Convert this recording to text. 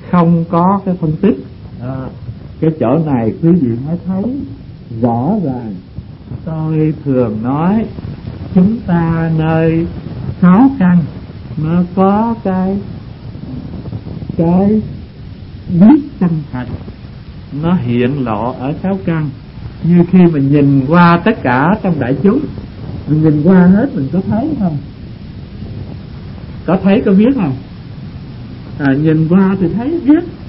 không có cái phân tích. Cái chỗ này quý vị mới thấy rõ ràng. Tôi thường nói chúng ta nơi 6 căn nó có cái biết chân thật, nó hiện lộ ở 6 căn. Như khi mình nhìn qua tất cả trong đại chúng, mình nhìn qua hết, mình có thấy không? Có thấy, có biết không? Nhìn qua thì thấy biết,